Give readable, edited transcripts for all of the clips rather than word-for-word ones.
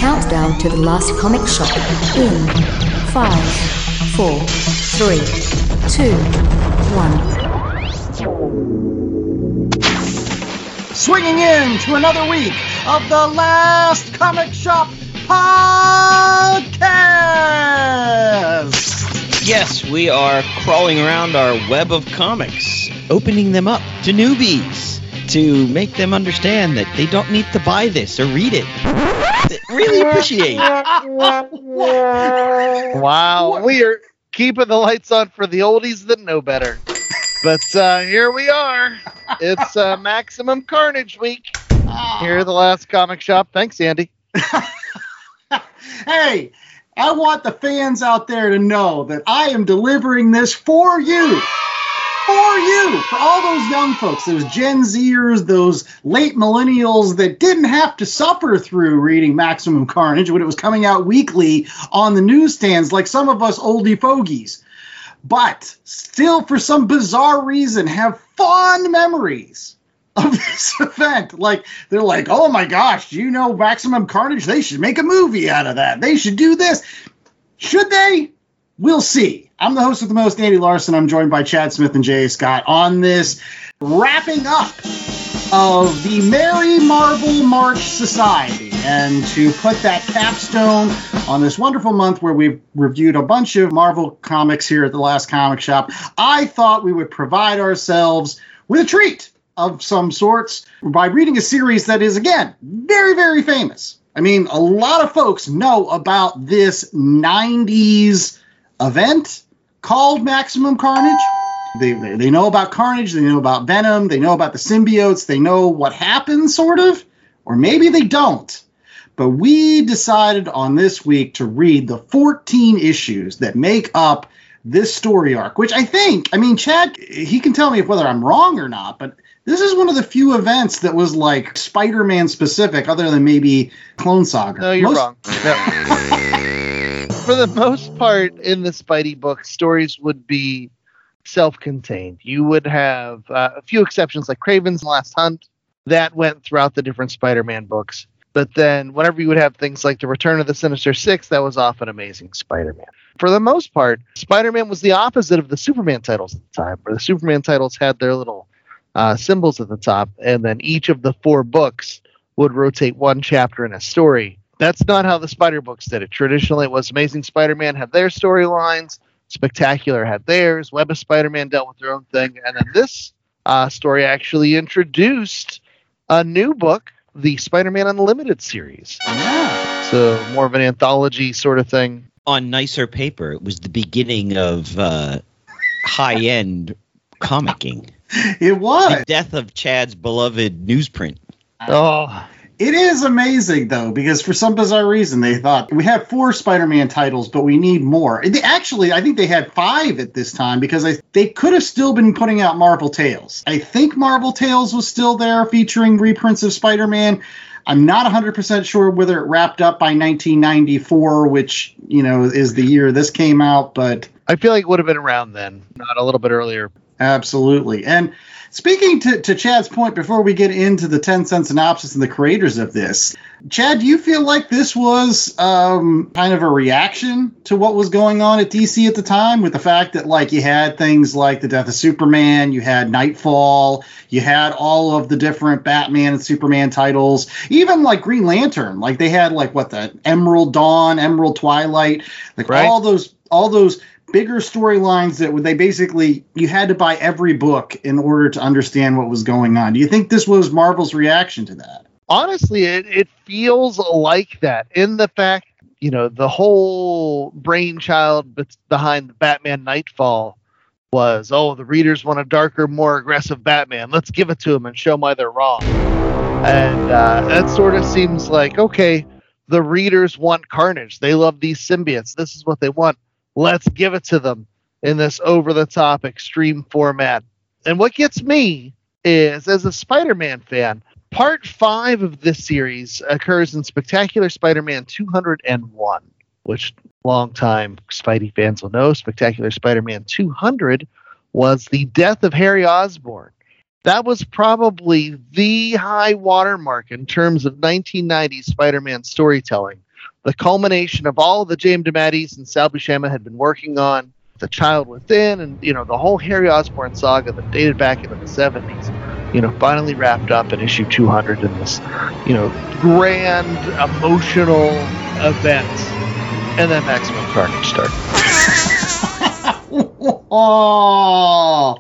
countdown to the last comic shop in 5, 4, 3, 2, 1. Swinging in to another week of the Last Comic Shop Podcast! Yes, we are crawling around our web of comics, opening them up to newbies to make them understand that they don't need to buy this or read it. Really appreciate it. Wow, we are keeping the lights on for the oldies that know better. But here we are. It's Maximum Carnage week here at the Last Comic Shop. Thanks, Andy. Hey, I want the fans out there to know that I am delivering this for you. For all those young folks, those Gen Zers, those late millennials that didn't have to suffer through reading Maximum Carnage when it was coming out weekly on the newsstands like some of us oldie fogies. But still, for some bizarre reason, have fond memories of this event. Like, they're like, oh my gosh, do you know Maximum Carnage? They should make a movie out of that. They should do this. Should they? We'll see. I'm the host with the most, Andy Larson. I'm joined by Chad Smith and Jay Scott on this wrapping up of the Merry Marvel March Society. And to put that capstone on this wonderful month where we've reviewed a bunch of Marvel comics here at the Last Comic Shop, I thought we would provide ourselves with a treat of some sorts by reading a series that is, again, very, very famous. I mean, a lot of folks know about this 90s event called Maximum Carnage. They know about Carnage, they know about Venom, they know about the symbiotes, they know what happened, sort of, or maybe they don't. But we decided on this week to read the 14 issues that make up this story arc, which I mean, Chad, he can tell me whether I'm wrong or not, but this is one of the few events that was like Spider-Man specific, other than maybe Clone Saga. No, you're wrong. For the most part, in the Spidey book, stories would be self-contained. You would have a few exceptions, like Kraven's Last Hunt, that went throughout the different Spider-Man books. But then whenever you would have things like The Return of the Sinister Six, that was often Amazing Spider-Man. For the most part, Spider-Man was the opposite of the Superman titles at the time, where the Superman titles had their little symbols at the top, and then each of the 4 books would rotate one chapter in a story. That's not how the Spider books did it. Traditionally, it was Amazing Spider-Man had their storylines, Spectacular had theirs, Web of Spider-Man dealt with their own thing, and then this story actually introduced a new book, the Spider-Man Unlimited series. Yeah. So more of an anthology sort of thing. On nicer paper, it was the beginning of high-end comicking. It was. The death of Chad's beloved newsprint. Oh, It is amazing, though, because for some bizarre reason, they thought, we have 4 Spider-Man titles, but we need more. I think they had 5 at this time, because they could have still been putting out Marvel Tales. I think Marvel Tales was still there, featuring reprints of Spider-Man. I'm not 100% sure whether it wrapped up by 1994, which, is the year this came out, but I feel like it would have been around then, not a little bit earlier. Absolutely. And speaking to Chad's point, before we get into the 10-cent synopsis and the creators of this, Chad, do you feel like this was kind of a reaction to what was going on at DC at the time, with the fact that, like, you had things like the death of Superman, you had Nightfall, you had all of the different Batman and Superman titles, even like Green Lantern, like they had the Emerald Dawn, Emerald Twilight, like right. all those bigger storylines that they basically, you had to buy every book in order to understand what was going on. Do you think this was Marvel's reaction to that? Honestly, it feels like that, in the fact, the whole brainchild behind the Batman Nightfall was, the readers want a darker, more aggressive Batman. Let's give it to them and show them why they're wrong. And that sort of seems like, okay, the readers want Carnage. They love these symbiotes. This is what they want. Let's give it to them in this over-the-top extreme format. And what gets me is, as a Spider-Man fan, Part 5 of this series occurs in Spectacular Spider-Man 201, which longtime Spidey fans will know. Spectacular Spider-Man 200 was the death of Harry Osborn. That was probably the high watermark in terms of 1990s Spider-Man storytelling, the culmination of all the James DeMatteis and Sal Buscema had been working on, The Child Within, and the whole Harry Osborn saga that dated back into the 70s, finally wrapped up in issue 200 in this, grand emotional event. And then Maximum Carnage started. Oh,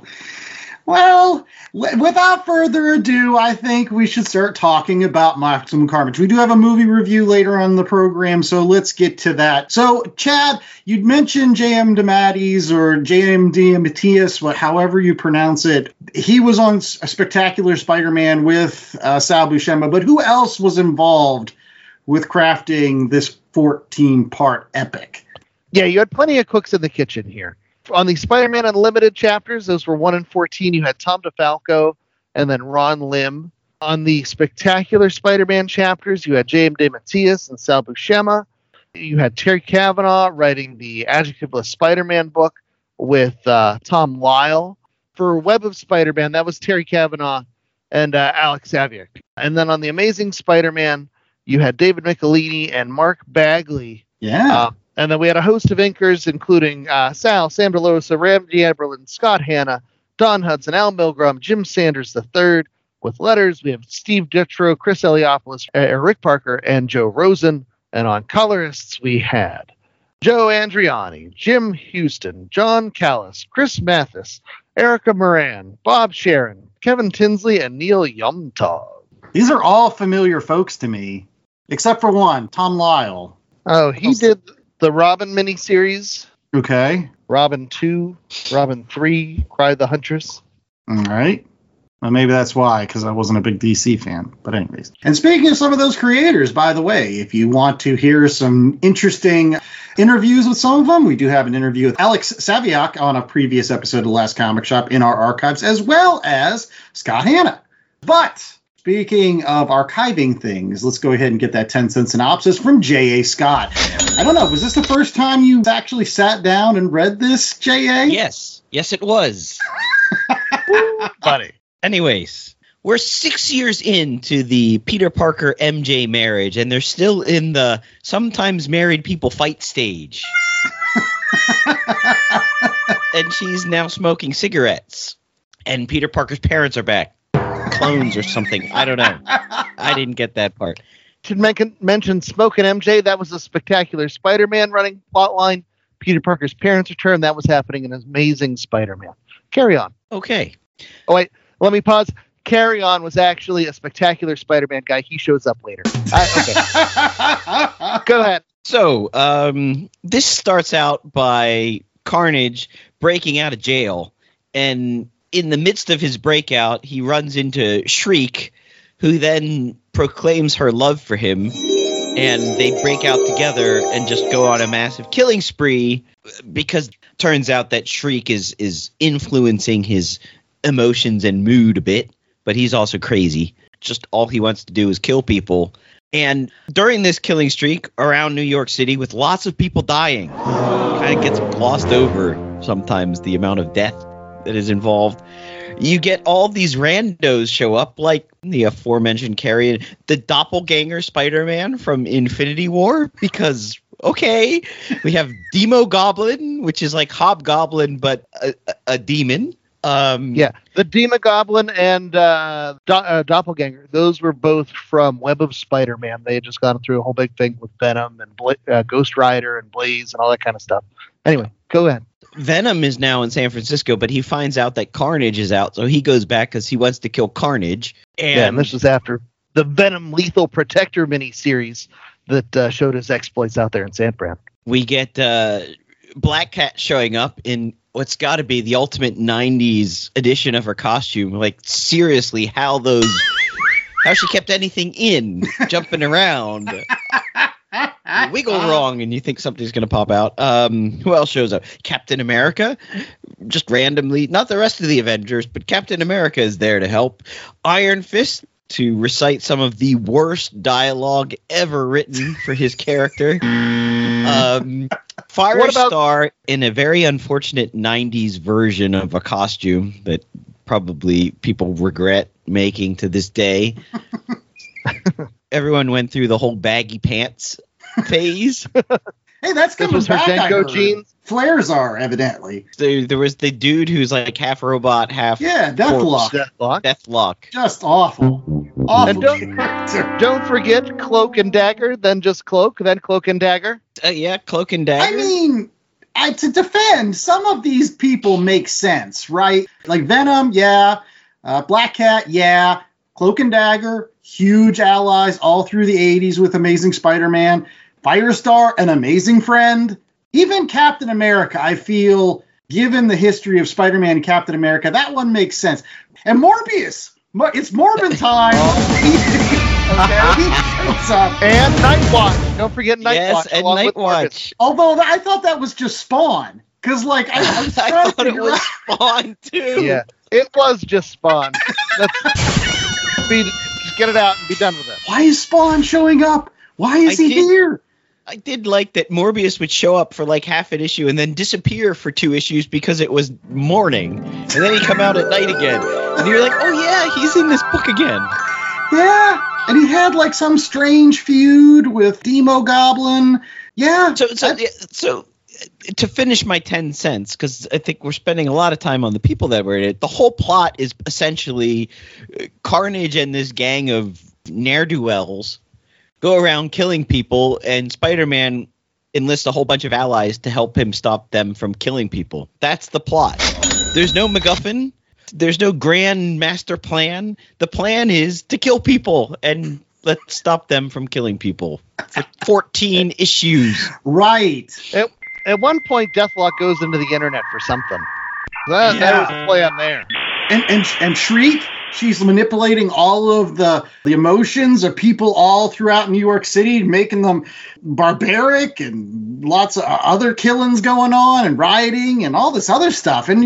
well, without further ado, I think we should start talking about Maximum Carnage. We do have a movie review later on in the program, so let's get to that. So, Chad, you'd mentioned J.M. DeMatteis or J.M. DeMatteis, however you pronounce it. He was on A Spectacular Spider-Man with Sal Buscema, but who else was involved with crafting this 14-part epic? Yeah, you had plenty of cooks in the kitchen here. On the Spider-Man Unlimited chapters, those were 1 and 14, you had Tom DeFalco and then Ron Lim. On the Spectacular Spider-Man chapters, you had J.M. DeMatteis and Sal Buscema. You had Terry Kavanagh writing the Adjectiveless Spider-Man book with Tom Lyle. For Web of Spider-Man, that was Terry Kavanagh and Alex Saviuk. And then on the Amazing Spider-Man, you had David Michelini and Mark Bagley. Yeah. And then we had a host of inkers, including Sal, Sam DeLosa, Randy Eberlin, Scott Hanna, Don Hudson, Al Milgrom, Jim Sanders III. With letters, we have Steve Dittrich, Chris Eliopoulos, Rick Parker, and Joe Rosen. And on colorists, we had Joe Andriani, Jim Houston, John Callis, Chris Mathis, Erica Moran, Bob Sharon, Kevin Tinsley, and Neil Yomtov. These are all familiar folks to me, except for one, Tom Lyle. Oh, he did the Robin miniseries. Okay. Robin 2, Robin 3, Cry the Huntress. All right. Well, maybe that's why, because I wasn't a big DC fan. But anyways. And speaking of some of those creators, by the way, if you want to hear some interesting interviews with some of them, we do have an interview with Alex Saviuk on a previous episode of The Last Comic Shop in our archives, as well as Scott Hanna. But speaking of archiving things, let's go ahead and get that 10-cent synopsis from J.A. Scott. I don't know, was this the first time you actually sat down and read this, J.A.? Yes, it was. Buddy. Anyways, we're 6 years into the Peter Parker MJ marriage, and they're still in the sometimes married people fight stage. And she's now smoking cigarettes. And Peter Parker's parents are back. Clones or something. I don't know. I didn't get that part. Should mention Smokin' MJ. That was a Spectacular Spider-Man running plotline. Peter Parker's parents return. That was happening in Amazing Spider-Man. Carry on. Okay. Oh, wait. Let me pause. Carry On was actually a Spectacular Spider-Man guy. He shows up later. Okay. Go ahead. So, this starts out by Carnage breaking out of jail. And in the midst of his breakout, he runs into Shriek, who then proclaims her love for him. And they break out together and just go on a massive killing spree, because it turns out that Shriek is influencing his emotions and mood a bit, but he's also crazy. Just all he wants to do is kill people. And during this killing streak around New York City, with lots of people dying, kind of gets glossed over sometimes, the amount of death that is involved. You get all these randos show up, like the aforementioned Carrion, the doppelganger Spider-Man from Infinity War, because, okay, we have Demo Goblin, which is like Hobgoblin, but a demon. Yeah, the Demogoblin and Doppelganger, those were both from Web of Spider-Man. They had just gone through a whole big thing with Venom and Ghost Rider and Blaze and all that kind of stuff. Anyway, go ahead. Venom is now in San Francisco, but he finds out that Carnage is out, so he goes back because he wants to kill Carnage. And this was after the Venom Lethal Protector miniseries that showed his exploits out there in San Fran. We get Black Cat showing up in what's got to be the ultimate 90s edition of her costume. Like, seriously, how she kept anything in, jumping around. Wiggle wrong, and you think something's going to pop out. Who else shows up? Captain America, just randomly. Not the rest of the Avengers, but Captain America is there to help. Iron Fist to recite some of the worst dialogue ever written for his character. Firestar in a very unfortunate 90s version of a costume that probably people regret making to this day. Everyone went through the whole baggy pants phase. Hey, that's This coming was her back. I Denko heard. jeans. Flares are, evidently. There was the dude who's like half robot, half Yeah, Deathlock. Deathlock. Deathlock. Just awful. Awful And don't- character. Don't forget Cloak and Dagger, then just Cloak, then Cloak and Dagger. Yeah, Cloak and Dagger. I mean, to defend, some of these people make sense, right? Like Venom, yeah. Black Cat, yeah. Cloak and Dagger, huge allies all through the 80s with Amazing Spider-Man. Firestar, an amazing friend. Even Captain America, I feel, given the history of Spider-Man and Captain America, that one makes sense. And Morbius, it's Morbin time. Okay. And Nightwatch. Don't forget Nightwatch. yes, and along with Morbius. Nightwatch. Although I thought that was just Spawn. Because, like, I was I trying to thought it figure was out. Spawn too. Yeah, it was just Spawn. Just get it out and be done with it. Why is Spawn showing up? Why is I he did- here? I did like that Morbius would show up for like half an issue and then disappear for 2 issues because it was morning, and then he'd come out at night again, and you're like, oh yeah, he's in this book again. Yeah. And he had, like, some strange feud with Demo Goblin. Yeah. So to finish my 10 cents, because I think we're spending a lot of time on the people that were in it. The whole plot is essentially Carnage and this gang of ne'er-do-wells go around killing people, and Spider-Man enlists a whole bunch of allies to help him stop them from killing people. That's the plot. There's no MacGuffin. There's no grand master plan. The plan is to kill people and let's stop them from killing people for 14 issues. Right. At one point, Deathlock goes into the internet for something. That was a play on there. And Shriek, she's manipulating all of the emotions of people all throughout New York City, making them barbaric, and lots of other killings going on and rioting and all this other stuff. And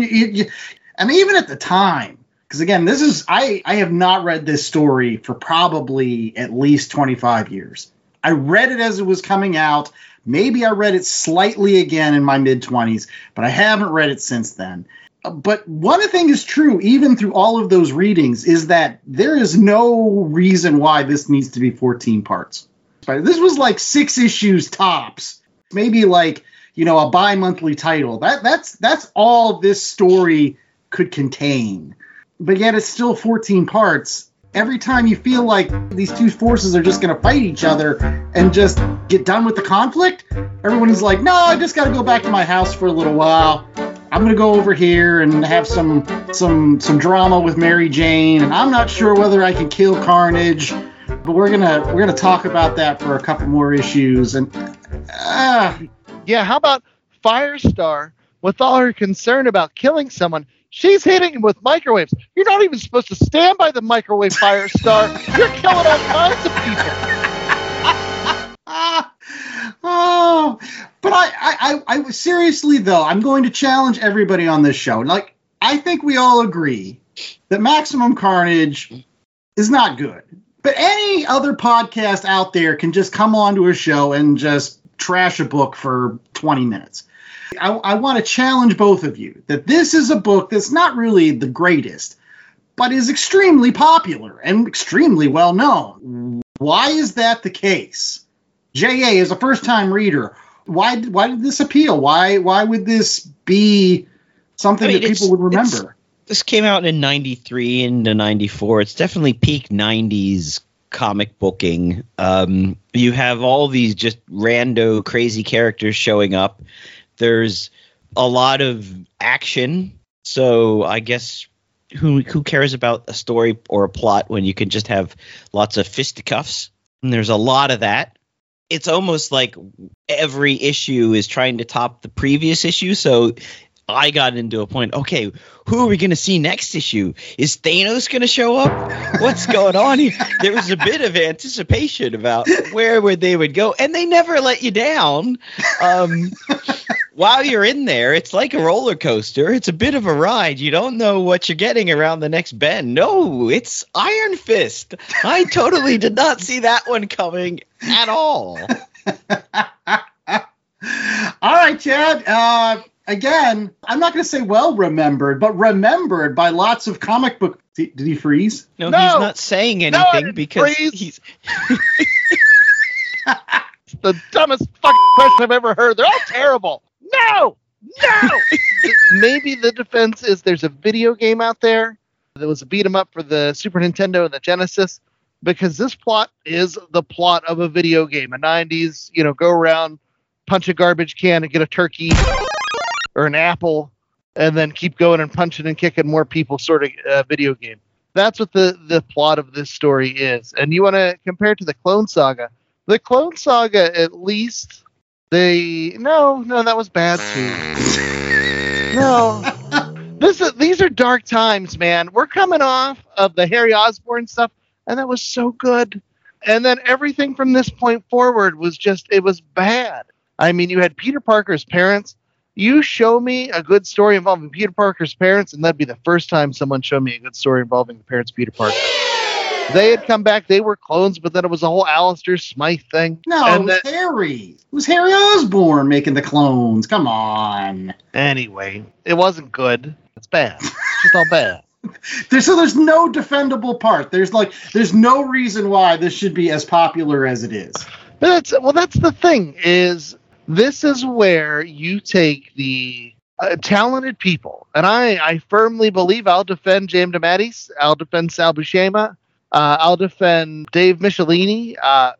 and even at the time, because again, this is I have not read this story for probably at least 25 years. I read it as it was coming out. Maybe I read it slightly again in my mid-20s, but I haven't read it since then. But one thing is true, even through all of those readings, is that there is no reason why this needs to be 14 parts. This was like 6 issues tops, maybe like, a bi-monthly title. That's all this story could contain. But yet it's still 14 parts. Every time you feel like these two forces are just going to fight each other and just get done with the conflict, everyone's like, no, I just got to go back to my house for a little while. I'm going to go over here and have some drama with Mary Jane, and I'm not sure whether I can kill Carnage, but we're going to talk about that for a couple more issues. And Yeah, how about Firestar, with all her concern about killing someone, she's hitting him with microwaves. You're not even supposed to stand by the microwave, Firestar. You're killing all kinds of people. But I seriously though, I'm going to challenge everybody on this show. Like, I think we all agree that Maximum Carnage is not good. But any other podcast out there can just come onto a show and just trash a book for 20 minutes. I want to challenge both of you that this is a book that's not really the greatest, but is extremely popular and extremely well known. Why is that the case? J.A. is a first-time reader. Why did this appeal? Why would this be something that people would remember? This came out in 93 into 94. It's definitely peak 90s comic booking. You have all these just rando crazy characters showing up. There's a lot of action. So I guess who cares about a story or a plot when you can just have lots of fisticuffs? And there's a lot of that. It's almost like every issue is trying to top the previous issue. So I got into a point, okay, who are we going to see next issue? Is Thanos going to show up? What's going on here? There was a bit of anticipation about where they would go, and they never let you down. While you're in there, it's like a roller coaster. It's a bit of a ride. You don't know what you're getting around the next bend. No, it's Iron Fist. I totally did not see that one coming at all. All right, Chad. Again, I'm not going to say well remembered, but remembered by lots of comic book. Did he freeze? No, he's not saying anything because freeze. he's. the dumbest fucking question I've ever heard. They're all terrible. No! Maybe the defense is there's a video game out there. There was a beat 'em up for the Super Nintendo and the Genesis, because this plot is the plot of a video game. A 90s, go around, punch a garbage can and get a turkey or an apple, and then keep going and punching and kicking more people sort of video game. That's what the plot of this story is. And you want to compare it to the Clone Saga. The Clone Saga, at least, no, that was bad too. No. These are dark times, man. We're coming off of the Harry Osborn stuff, and that was so good. And then everything from this point forward was it was bad. I mean, you had Peter Parker's parents. You show me a good story involving Peter Parker's parents, and that'd be the first time someone showed me a good story involving the parents of Peter Parker. They had come back. They were clones, but then it was a whole Alistair Smythe thing. No, it was Harry. It was Harry Osborn making the clones. Come on. Anyway, it wasn't good. It's bad. It's just all bad. So there's no defendable part. There's no reason why this should be as popular as it is. But that's the thing, is this is where you take the talented people, and I firmly believe I'll defend James DeMatteis, I'll defend Sal Buscema, I'll defend Dave Michelini.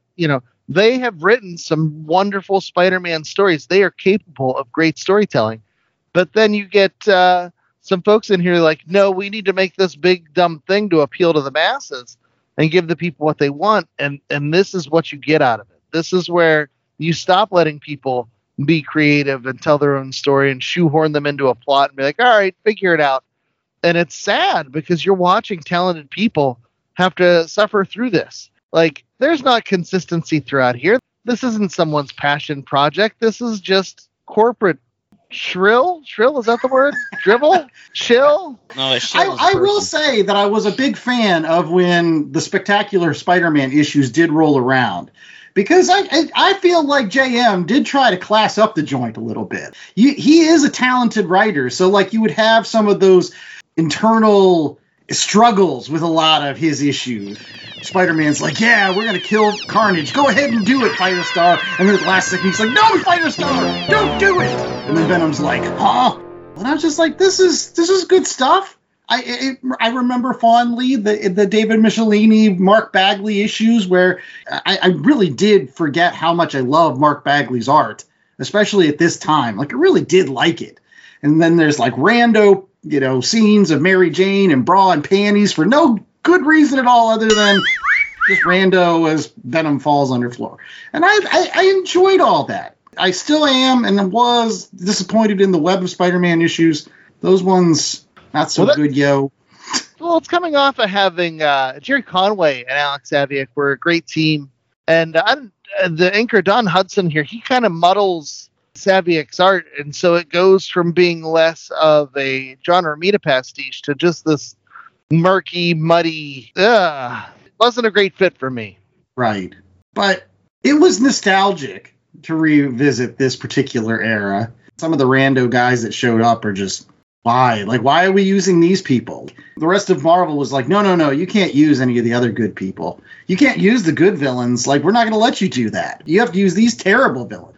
They have written some wonderful Spider-Man stories. They are capable of great storytelling. But then you get some folks in here like, no, we need to make this big dumb thing to appeal to the masses and give the people what they want. And this is what you get out of it. This is where you stop letting people be creative and tell their own story and shoehorn them into a plot and be like, all right, figure it out. And it's sad because you're watching talented people have to suffer through this. Like, there's not consistency throughout here. This isn't someone's passion project. This is just corporate shrill. Is that the word? Dribble? Chill? No, I will say that I was a big fan of when the Spectacular Spider-Man issues did roll around. Because I feel like JM did try to class up the joint a little bit. He is a talented writer, so like you would have some of those internal struggles with a lot of his issues. Spider-Man's like, yeah, we're going to kill Carnage. Go ahead and do it, Firestar. And then at the last second, he's like, no, Firestar, don't do it. And then Venom's like, huh? And I was just like, this is good stuff. I remember fondly the David Michelini, Mark Bagley issues where I really did forget how much I love Mark Bagley's art, especially at this time. Like, I really did like it. And then there's like rando, scenes of Mary Jane and bra and panties for no good reason at all other than just rando as Venom falls underfloor. And I enjoyed all that. I still am and was disappointed in the Web of Spider-Man issues. Those ones... not so good, yo. Well, it's coming off of having Jerry Conway and Alex Saviuk were a great team. And the inker Don Hudson here, he kind of muddles Saviuk's art. And so it goes from being less of a John Romita pastiche to just this murky, muddy, it wasn't a great fit for me. Right. But it was nostalgic to revisit this particular era. Some of the rando guys that showed up are just... why? Like, why are we using these people? The rest of Marvel was like, no, you can't use any of the other good people. You can't use the good villains. Like, we're not going to let you do that. You have to use these terrible villains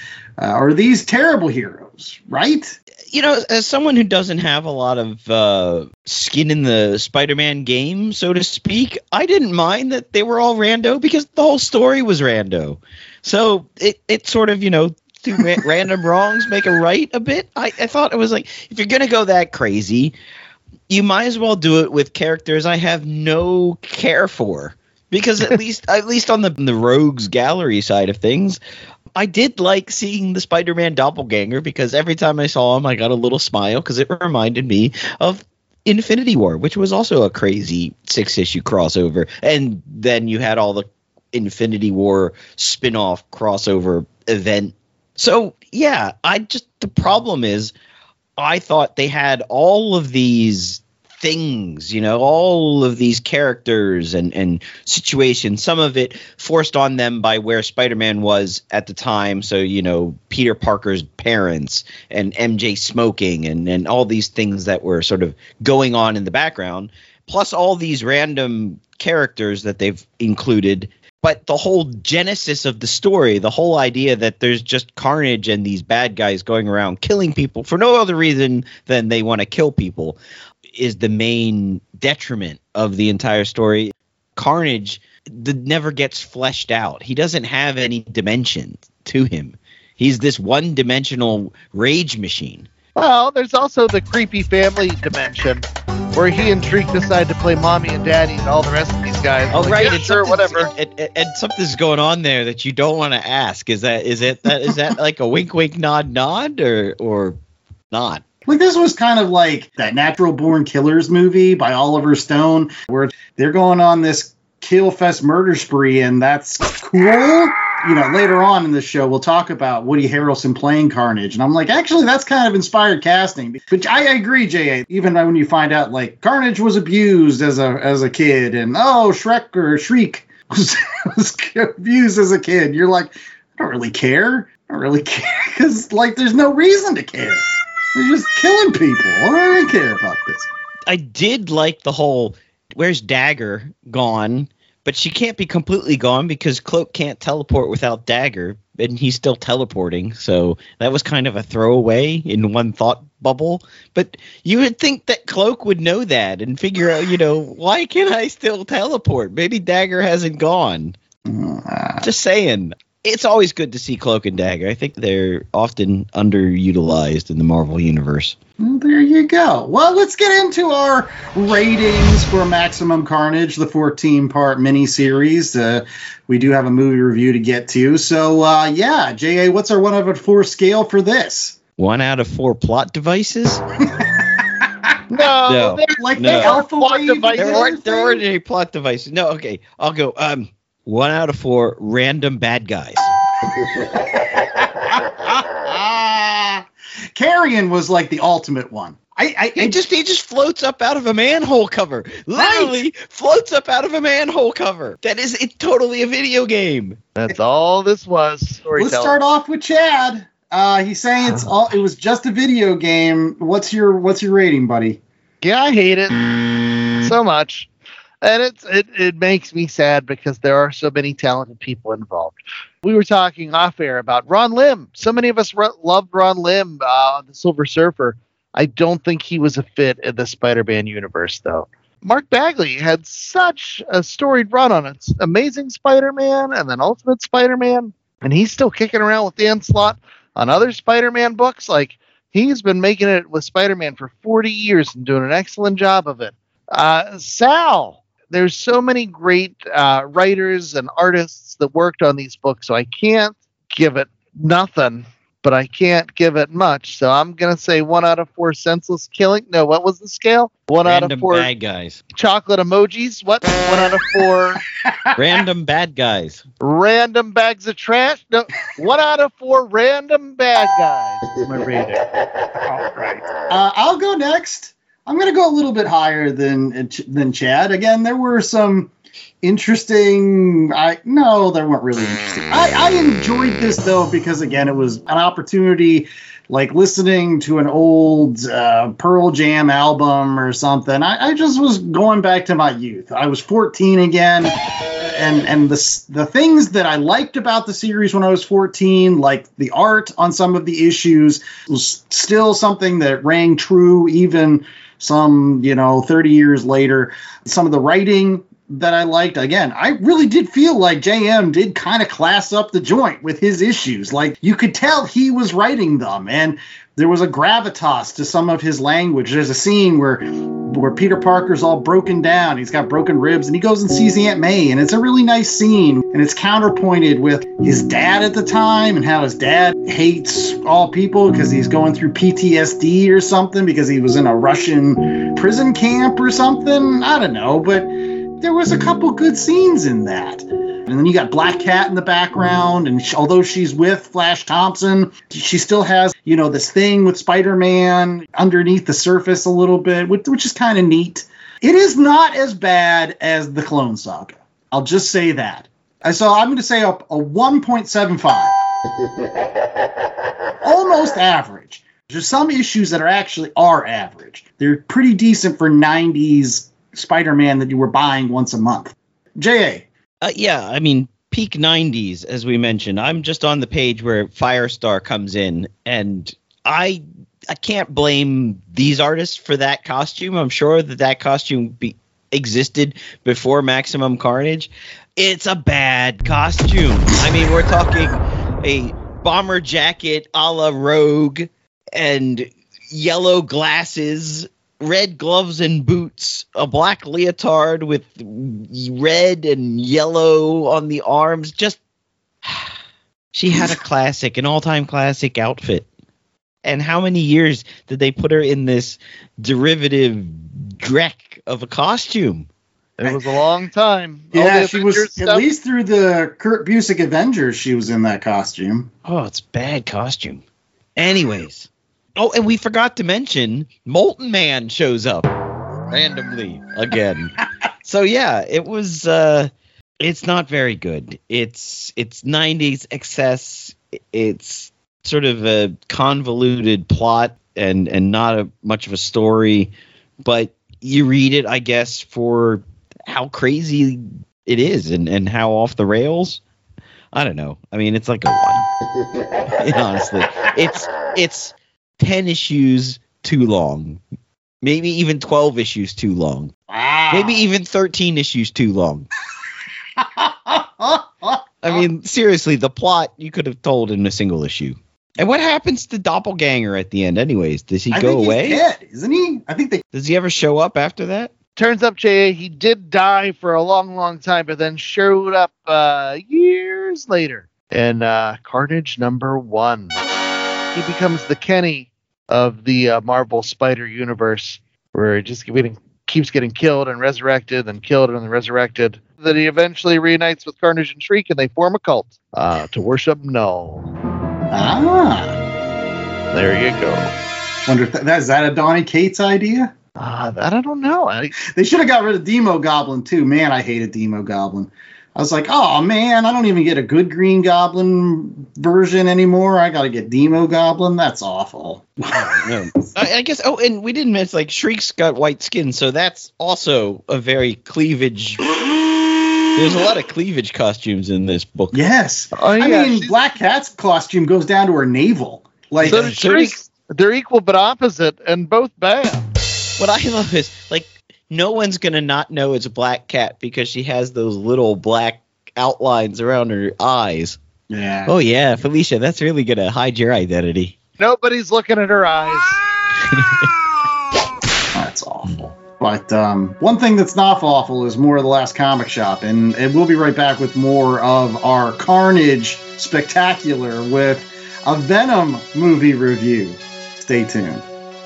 or these terrible heroes, right? As someone who doesn't have a lot of skin in the Spider-Man game, so to speak, I didn't mind that they were all rando because the whole story was rando. So it sort of, through random wrongs make a right a bit. I thought it was like, if you're going to go that crazy, you might as well do it with characters I have no care for. Because at least on the Rogues Gallery side of things, I did like seeing the Spider-Man doppelganger because every time I saw him, I got a little smile because it reminded me of Infinity War, which was also a crazy 6-issue crossover. And then you had all the Infinity War spin-off crossover event. So, yeah, the problem is I thought they had all of these things, all of these characters and situations, some of it forced on them by where Spider-Man was at the time. So, Peter Parker's parents and MJ smoking and all these things that were sort of going on in the background, plus all these random characters that they've included But the whole genesis of the story, the whole idea that there's just carnage and these bad guys going around killing people for no other reason than they want to kill people, is the main detriment of the entire story. Carnage never gets fleshed out. He doesn't have any dimension to him. He's this one-dimensional rage machine. Well, there's also the creepy family dimension where he and Shriek decide to play mommy and daddy and all the rest of these guys. Oh, like, right. yeah, sure, whatever. And something's going on there that you don't want to ask. Is that like a wink, wink, nod, nod, or not? Like, this was kind of like that Natural Born Killers movie by Oliver Stone, where they're going on this kill fest murder spree, and that's cool. You know, later on in the show, we'll talk about Woody Harrelson playing Carnage. And I'm like, actually, that's kind of inspired casting. But I agree, J.A., even when you find out, like, Carnage was abused as a kid, and, Shriek was abused as a kid. You're like, I don't really care. Because, like, there's no reason to care. They're just killing people. I don't really care about this. I did like the whole, where's Dagger gone? But she can't be completely gone because Cloak can't teleport without Dagger, and he's still teleporting. So that was kind of a throwaway in one thought bubble. But you would think that Cloak would know that and figure out, why can't I still teleport? Maybe Dagger hasn't gone. Just saying. It's always good to see Cloak and Dagger. I think they're often underutilized in the Marvel Universe. Well, there you go. Well, let's get into our ratings for Maximum Carnage, the 14-part miniseries. We do have a movie review to get to. So, J.A., what's our 1 out of 4 scale for this? 1 out of 4 plot devices? No. Like the alpha plot devices. There weren't any plot devices. No, okay. I'll go. 1 out of 4 random bad guys. Carrion was like the ultimate one. He just floats up out of a manhole cover. Literally floats up out of a manhole cover. That is totally a video game. That's all this was. Let's start off with Chad. He's saying it was just a video game. What's your rating, buddy? Yeah, I hate it so much. And it makes me sad because there are so many talented people involved. We were talking off air about Ron Lim. So many of us loved Ron Lim, the Silver Surfer. I don't think he was a fit in the Spider-Man universe, though. Mark Bagley had such a storied run on it. Amazing Spider-Man and then Ultimate Spider-Man. And he's still kicking around with Dan Slott on other Spider-Man books. Like, he's been making it with Spider-Man for 40 years and doing an excellent job of it. Sal. There's so many great writers and artists that worked on these books, so I can't give it nothing, but I can't give it much. So I'm going to say 1 out of 4 senseless killing. No, what was the scale? 1 out of 4 bad guys. Chocolate emojis. What? 1 out of 4 random bad guys. Random bags of trash. No, 1 out of 4 random bad guys is my rating. All right. I'll go next. I'm going to go a little bit higher than Chad. Again, there were some interesting. No, they weren't really interesting. I enjoyed this though because again, it was an opportunity, like listening to an old Pearl Jam album or something. I just was going back to my youth. I was 14 again, and the things that I liked about the series when I was 14, like the art on some of the issues, was still something that rang true even some 30 years later. Some of the writing that I liked, again, I really did feel like JM did kind of class up the joint with his issues. Like, you could tell he was writing them, and there was a gravitas to some of his language. There's a scene where Peter Parker's all broken down. He's got broken ribs, and he goes and sees Aunt May, and it's a really nice scene. And it's counterpointed with his dad at the time and how his dad hates all people because he's going through PTSD or something because he was in a Russian prison camp or something. I don't know, but there was a couple good scenes in that. And then you got Black Cat in the background, and although she's with Flash Thompson, she still has, this thing with Spider-Man underneath the surface a little bit, which is kind of neat. It is not as bad as the Clone Saga. I'll just say that. So I'm going to say a 1.75. Almost average. There's some issues that are average. They're pretty decent for 90s Spider-Man that you were buying once a month. J.A., Yeah, I mean, peak 90s, as we mentioned. I'm just on the page where Firestar comes in, and I can't blame these artists for that costume. I'm sure that costume existed before Maximum Carnage. It's a bad costume. I mean, we're talking a bomber jacket a la Rogue and yellow glasses, red gloves and boots, a black leotard with red and yellow on the arms. Just, she had an all-time classic outfit. And how many years did they put her in this derivative dreck of a costume? It was a long time. Yeah, she was at least through the Kurt Busiek Avengers. She was in that costume. Oh, it's a bad costume. Anyways. Oh, and we forgot to mention Molten Man shows up randomly again. So yeah, it was. It's not very good. It's 90s excess. It's sort of a convoluted plot and not much of a story, but you read it, I guess, for how crazy it is and how off the rails. I don't know. I mean, it's like a 1. Honestly, it's 10 issues too long. Maybe even 12 issues too long. Wow. Maybe even 13 issues too long. I mean, seriously, the plot you could have told in a single issue. And what happens to Doppelganger at the end anyways? Does he go away? He's dead, isn't he? I think Does he ever show up after that? Turns up, J.A., he did die for a long, long time, but then showed up years later in Carnage #1. He becomes the Kenny of the Marvel Spider Universe, where he just keeps getting killed and resurrected and killed and resurrected. That he eventually reunites with Carnage and Shriek, and they form a cult to worship Null. There you go. Wonder if is that a Donny Cates idea? That I don't know. They should have got rid of Demo Goblin too. Man, I hated Demo Goblin. I was like, oh man, I don't even get a good Green Goblin version anymore. I got to get Demo Goblin. That's awful. No. I guess. Oh, and we didn't mention, like, Shriek's got white skin, so that's also a very cleavage. There's a lot of cleavage costumes in this book. Yes. Oh, yeah. I mean, Black Cat's costume goes down to her navel. Like, so does Shriek's. They're equal but opposite, and both bad. What I love is, like, no one's going to not know it's a Black Cat because she has those little black outlines around her eyes. Yeah. Oh, yeah, Felicia, that's really going to hide your identity. Nobody's looking at her eyes. That's awful. But one thing that's not awful is more of the Last Comic Shop. And we'll be right back with more of our Carnage Spectacular with a Venom movie review. Stay tuned.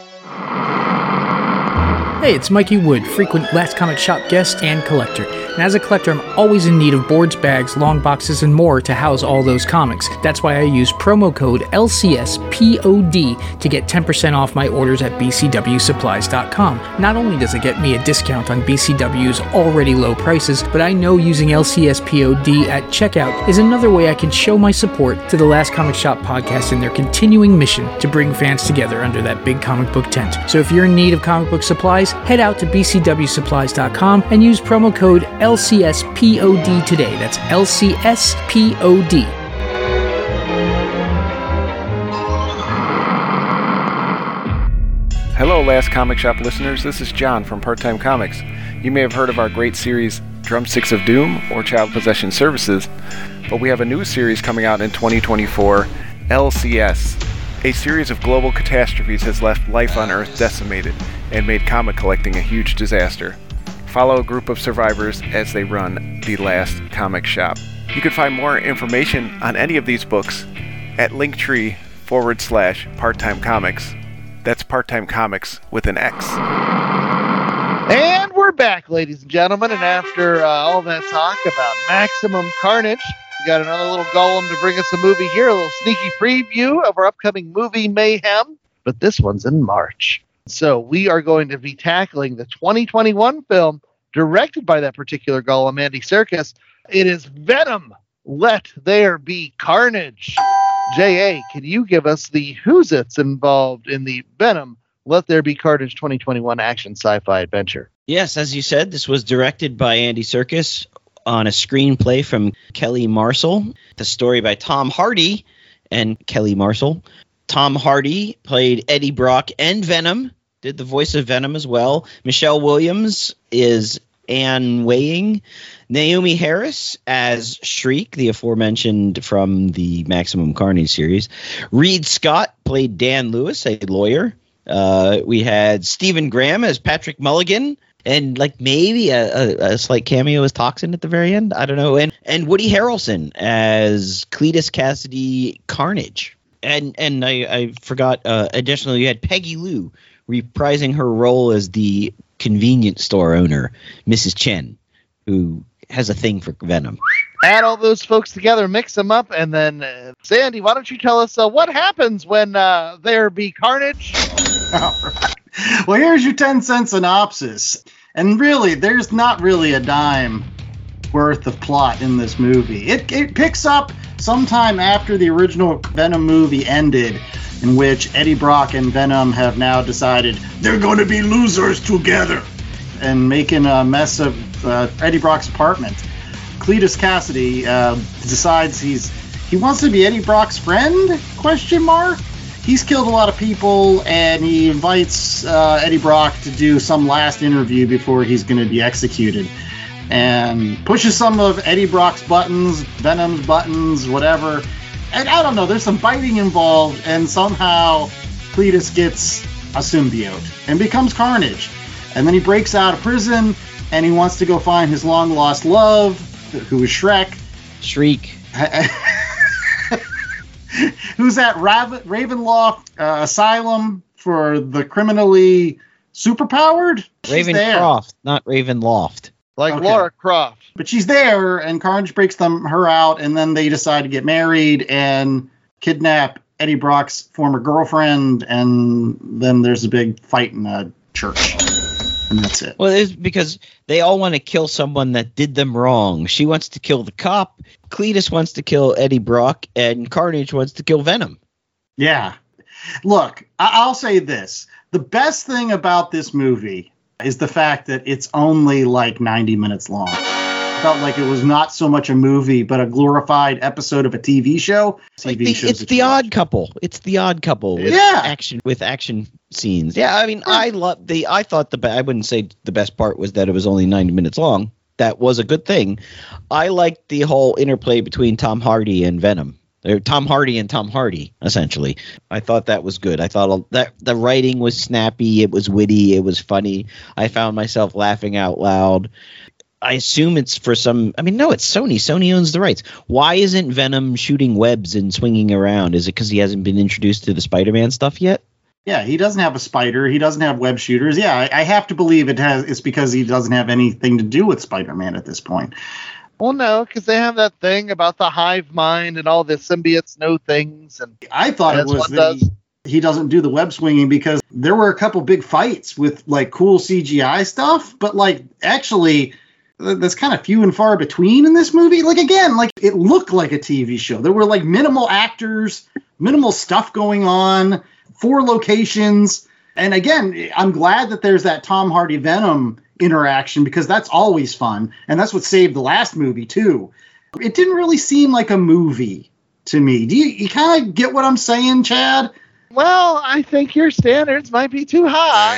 Hey, it's Mikey Wood, frequent Last Comic Shop guest and collector. And as a collector, I'm always in need of boards, bags, long boxes, and more to house all those comics. That's why I use promo code LCSPOD to get 10% off my orders at BCWSupplies.com. Not only does it get me a discount on BCW's already low prices, but I know using LCSPOD at checkout is another way I can show my support to the Last Comic Shop podcast and their continuing mission to bring fans together under that big comic book tent. So if you're in need of comic book supplies, head out to BCWSupplies.com and use promo code LCSPOD today. That's LCSPOD. Hello, Last Comic Shop listeners. This is John from Part-Time Comics. You may have heard of our great series, Drumsticks of Doom, or Child Possession Services, but we have a new series coming out in 2024, LCS. A series of global catastrophes has left life on Earth decimated and made comic collecting a huge disaster. Follow a group of survivors as they run the Last Comic Shop. You can find more information on any of these books at Linktree/Part-Time Comics. That's Part-Time Comics with an X. And we're back, ladies and gentlemen. And after all that talk about Maximum Carnage, we got another little golem to bring us a movie here, a little sneaky preview of our upcoming movie Mayhem. But this one's in March. So we are going to be tackling the 2021 film directed by that particular golem, Andy Serkis. It is Venom, Let There Be Carnage. J.A., can you give us the who's-its involved in the Venom, Let There Be Carnage 2021 action sci-fi adventure? Yes, as you said, this was directed by Andy Serkis. on a screenplay from Kelly Marshall. The story by Tom Hardy and Kelly Marshall. Tom Hardy played Eddie Brock and Venom, did the voice of Venom as well. Michelle Williams is Anne Weying. Naomi Harris as Shriek, the aforementioned from the Maximum Carnage series. Reed Scott played Dan Lewis, a lawyer. We had Stephen Graham as Patrick Mulligan, and like maybe a slight cameo as Toxin at the very end. I don't know. And Woody Harrelson as Cletus Cassidy Carnage. And I forgot. Additionally, you had Peggy Lou reprising her role as the convenience store owner, Mrs. Chen, who has a thing for Venom. Add all those folks together, mix them up, and then Sandy, why don't you tell us what happens when there be carnage? All right. Well, here's your 10-cent synopsis. And really, there's not really a dime worth of plot in this movie. It picks up sometime after the original Venom movie ended, in which Eddie Brock and Venom have now decided they're going to be losers together and making a mess of Eddie Brock's apartment. Cletus Cassidy decides he wants to be Eddie Brock's friend? ? He's killed a lot of people, and he invites Eddie Brock to do some last interview before he's going to be executed. And pushes some of Eddie Brock's buttons, Venom's buttons, whatever. And I don't know, there's some biting involved, and somehow Cletus gets a symbiote and becomes Carnage. And then he breaks out of prison, and he wants to go find his long-lost love, who is Shriek. Who's at Ravenloft Asylum for the criminally superpowered? Ravencroft, not Ravenloft. Like okay. Laura Croft. But she's there, and Carnage breaks her out, and then they decide to get married and kidnap Eddie Brock's former girlfriend, and then there's a big fight in a church. And that's it. Well, it's because they all want to kill someone that did them wrong. She wants to kill the cop, Cletus wants to kill Eddie Brock, and Carnage wants to kill Venom. Yeah. Look, I'll say this. The best thing about this movie is the fact that it's only like 90 minutes long. I felt like it was not so much a movie, but a glorified episode of a TV show. It's the Odd Couple. It's the Odd Couple. Yeah. Action scenes. Yeah, I mean, I wouldn't say the best part was that it was only 90 minutes long. That was a good thing. I liked the whole interplay between Tom Hardy and Venom. Tom Hardy and Tom Hardy, essentially. I thought that was good. I thought that the writing was snappy. It was witty. It was funny. I found myself laughing out loud. I assume it's for some... I mean, no, it's Sony. Sony owns the rights. Why isn't Venom shooting webs and swinging around? Is it because he hasn't been introduced to the Spider-Man stuff yet? Yeah, he doesn't have a spider. He doesn't have web shooters. Yeah, I have to believe it's because he doesn't have anything to do with Spider-Man at this point. Well, no, because they have that thing about the hive mind and all the symbiotes know things. And I thought it was that he doesn't do the web swinging because there were a couple big fights with like cool CGI stuff, but like actually that's kind of few and far between in this movie. Like again, like it looked like a TV show. There were like minimal actors, minimal stuff going on, 4 locations. And again, I'm glad that there's that Tom Hardy Venom interaction because that's always fun, and that's what saved the last movie too. It didn't really seem like a movie to me. Do you kind of get what I'm saying, Chad? Well, I think your standards might be too high.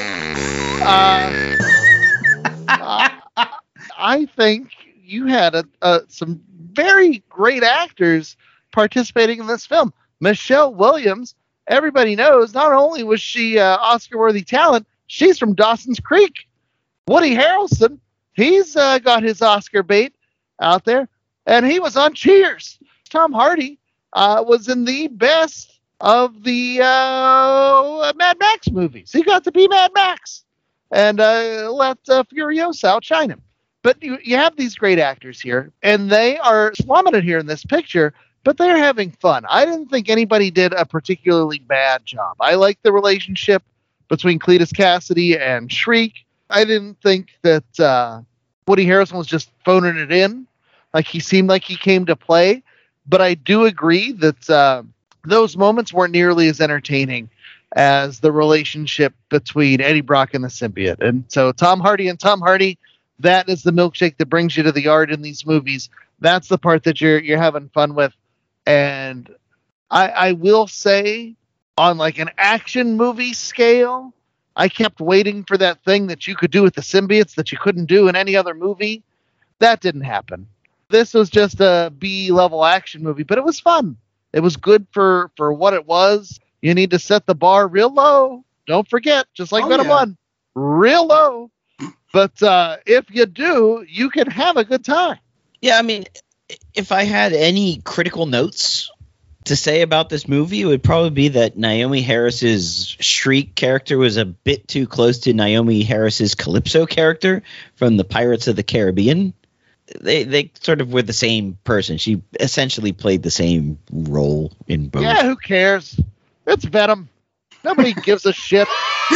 I think you had some very great actors participating in this film. Michelle Williams, everybody knows, not only was she Oscar-worthy talent, she's from Dawson's Creek. Woody Harrelson, he's got his Oscar bait out there, and he was on Cheers. Tom Hardy was in the best of the Mad Max movies. He got to be Mad Max and let Furiosa outshine him. But you have these great actors here, and they are slumming it here in this picture, but they're having fun. I didn't think anybody did a particularly bad job. I like the relationship between Cletus Cassidy and Shriek. I didn't think that Woody Harrelson was just phoning it in. Like he seemed like he came to play. But I do agree that those moments weren't nearly as entertaining as the relationship between Eddie Brock and the symbiote. And so Tom Hardy and Tom Hardy, That is the milkshake that brings you to the yard in these movies. That's the part that you're having fun with. And I will say, on like an action movie scale, I kept waiting for that thing that you could do with the symbiotes that you couldn't do in any other movie. That didn't happen. This was just a B-level action movie, but it was fun. It was good for what it was. You need to set the bar real low. Don't forget, just like Venom 1, real low. But if you do, you can have a good time. Yeah, I mean, if I had any critical notes to say about this movie, it would probably be that Naomi Harris's Shriek character was a bit too close to Naomi Harris's Calypso character from the Pirates of the Caribbean. They sort of were the same person. She essentially played the same role in both. Yeah, who cares? It's Venom. Nobody gives a shit.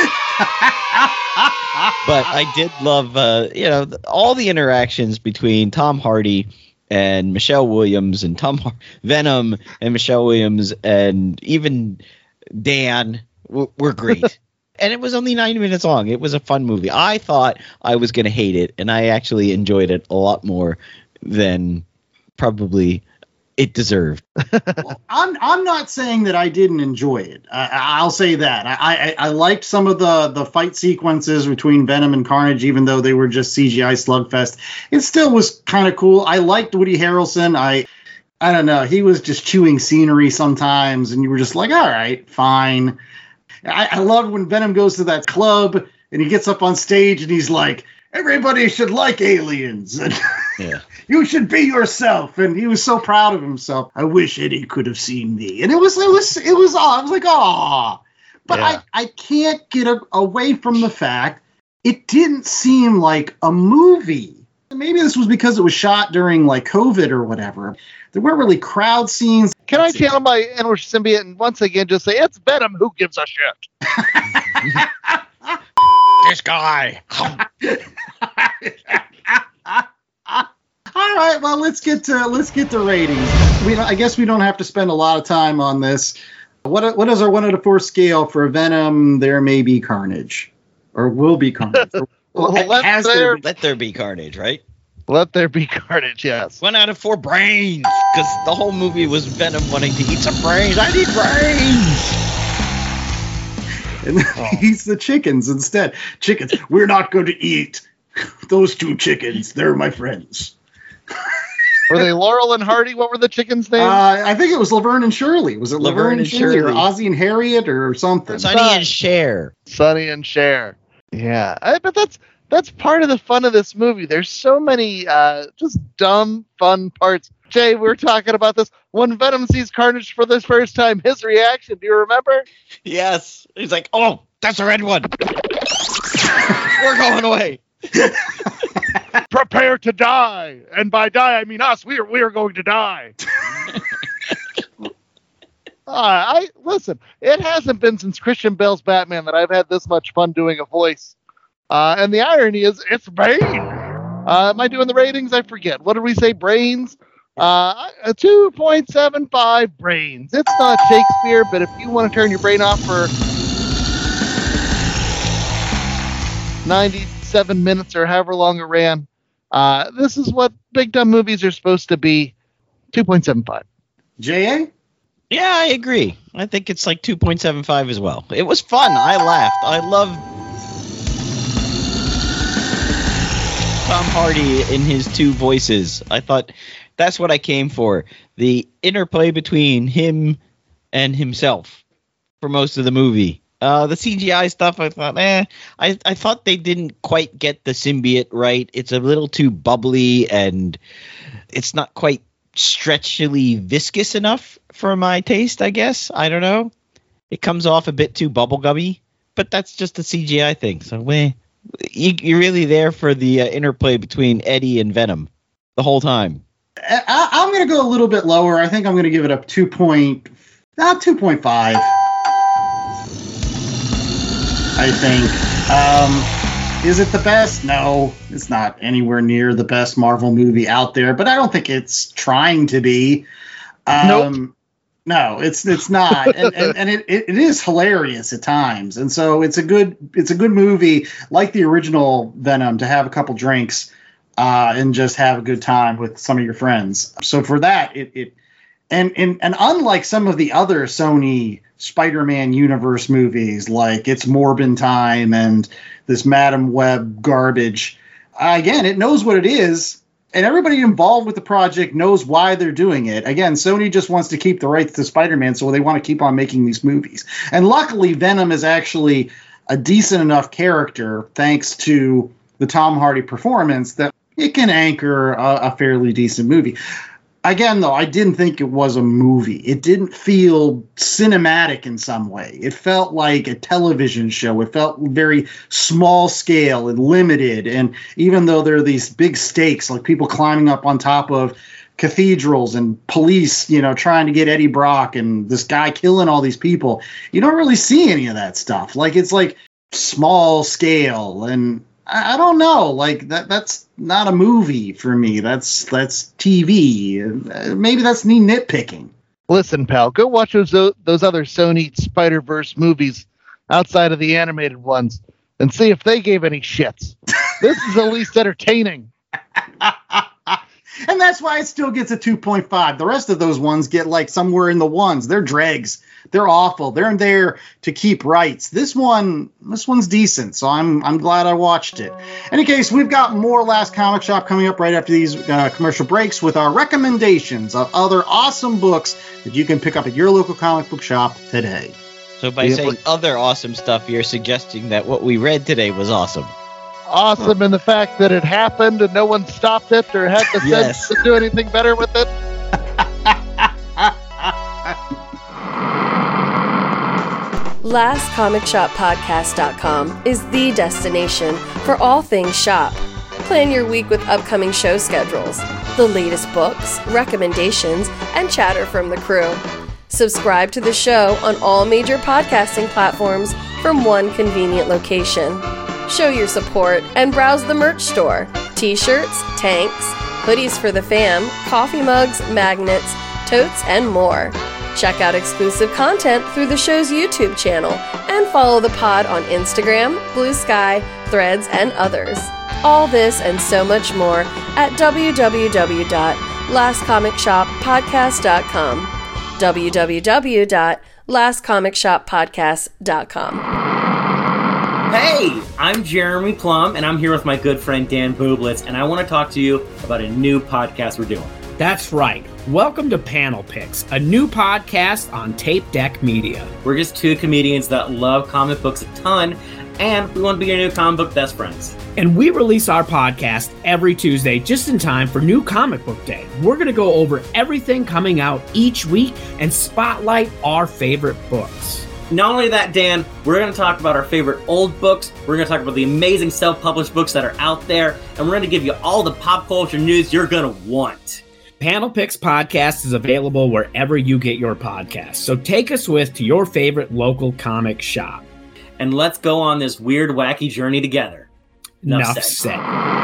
But I did love, all the interactions between Tom Hardy and Michelle Williams and Venom and Michelle Williams and even Dan were great. And it was only 90 minutes long. It was a fun movie. I thought I was going to hate it, and I actually enjoyed it a lot more than probably it deserved. Well, I'm not saying that I didn't enjoy it. I'll say that. I liked some of the fight sequences between Venom and Carnage, even though they were just CGI slugfest. It still was kind of cool. I liked Woody Harrelson. I don't know. He was just chewing scenery sometimes, and you were just like, all right, fine. I love when Venom goes to that club and he gets up on stage and he's like, everybody should like aliens. And you should be yourself. And he was so proud of himself. I wish Eddie could have seen me. And it was I was like, aw. But I can't get away from the fact it didn't seem like a movie. Maybe this was because it was shot during like COVID or whatever. There weren't really crowd scenes. Can I channel my inner symbiote and once again just say, it's Venom, who gives a shit? This guy. All right, well, let's get to ratings. I guess we don't have to spend a lot of time on this. What is our 1 out of 4 scale for Venom? There may be carnage, or will be carnage. Let there be carnage, right? Let there be carnage, yes. 1 out of 4 brains, because the whole movie was Venom wanting to eat some brains. I need brains. And he eats the chickens instead. Chickens. We're not going to eat those 2 chickens. They're my friends. Were they Laurel and Hardy? What were the chickens' names? I think it was Laverne and Shirley. Was it Laverne and Shirley or Ozzie and Harriet or something? Sonny and Cher. Sonny and Cher. Yeah, but that's part of the fun of this movie. There's so many just dumb, fun parts. Jay, we were talking about this. When Venom sees Carnage for the first time, his reaction, do you remember? Yes. He's like, oh, that's a red one. We're going away. Prepare to die. And by die, I mean us. We are going to die. Listen, it hasn't been since Christian Bale's Batman that I've had this much fun doing a voice. And the irony is, it's Bane. Am I doing the ratings? I forget. What did we say? Brains? 2.75 brains. It's not Shakespeare, but if you want to turn your brain off for 97 minutes or however long it ran, this is what big dumb movies are supposed to be. 2.75. J.A.? Yeah, I agree. I think it's like 2.75 as well. It was fun. I laughed. I loved Tom Hardy in his 2 voices. I thought that's what I came for. The interplay between him and himself for most of the movie. The CGI stuff, I thought, I thought they didn't quite get the symbiote right. It's a little too bubbly, and it's not quite stretchily viscous enough for my taste, I guess. I don't know. It comes off a bit too bubblegummy, but that's just a CGI thing. So you're really there for the interplay between Eddie and Venom the whole time. I'm going to go a little bit lower. I think I'm going to give it a 2.5. I think. Is it the best? No, it's not anywhere near the best Marvel movie out there, but I don't think it's trying to be. Nope. No, it's not, and it is hilarious at times, and so it's a good movie, like the original Venom, to have a couple drinks, and just have a good time with some of your friends. So for that, and unlike some of the other Sony Spider-Man universe movies, like It's Morbin Time and this Madam Web garbage, again, it knows what it is. And everybody involved with the project knows why they're doing it. Again, Sony just wants to keep the rights to Spider-Man, so they want to keep on making these movies. And luckily, Venom is actually a decent enough character, thanks to the Tom Hardy performance, that it can anchor a fairly decent movie. Again, though, I didn't think it was a movie. It didn't feel cinematic in some way. It felt like a television show. It felt very small scale and limited. And even though there are these big stakes, like people climbing up on top of cathedrals and police, trying to get Eddie Brock and this guy killing all these people, you don't really see any of that stuff. Like, it's like small scale, and I don't know, like that's not a movie for me. That's TV. Maybe that's me nitpicking. Listen, pal, go watch those other Sony Spider-Verse movies outside of the animated ones and see if they gave any shits. This is at least entertaining. And that's why it still gets a 2.5. The rest of those ones get like somewhere in the ones. They're dregs. They're awful. They're there to keep rights. This one's decent, so I'm glad I watched it. In any case, we've got more Last Comic Shop coming up right after these commercial breaks with our recommendations of other awesome books that you can pick up at your local comic book shop today. So by saying other awesome stuff, you're suggesting that what we read today was awesome. Awesome in the fact that it happened and no one stopped it or had the sense to do anything better with it. LastComicShopPodcast.com is the destination for all things shop. Plan your week with upcoming show schedules, the latest books, recommendations, and chatter from the crew. Subscribe to the show on all major podcasting platforms from one convenient location. Show your support and browse the merch store. T-shirts, tanks, hoodies for the fam, coffee mugs, magnets, totes, and more. Check out exclusive content through the show's YouTube channel and follow the pod on Instagram, Blue Sky, Threads, and others. All this and so much more at www.lastcomicshoppodcast.com. www.lastcomicshoppodcast.com. Hey, I'm Jeremy Plum, and I'm here with my good friend Dan Bublitz, and I want to talk to you about a new podcast we're doing. That's right. Welcome to Panel Picks, a new podcast on Tape Deck Media. We're just two comedians that love comic books a ton, and we want to be your new comic book best friends. And we release our podcast every Tuesday just in time for New Comic Book Day. We're going to go over everything coming out each week and spotlight our favorite books. Not only that, Dan, we're going to talk about our favorite old books, we're going to talk about the amazing self-published books that are out there, and we're going to give you all the pop culture news you're going to want. Panel Picks Podcast is available wherever you get your podcasts, so take us with to your favorite local comic shop. And let's go on this weird, wacky journey together. Enough said.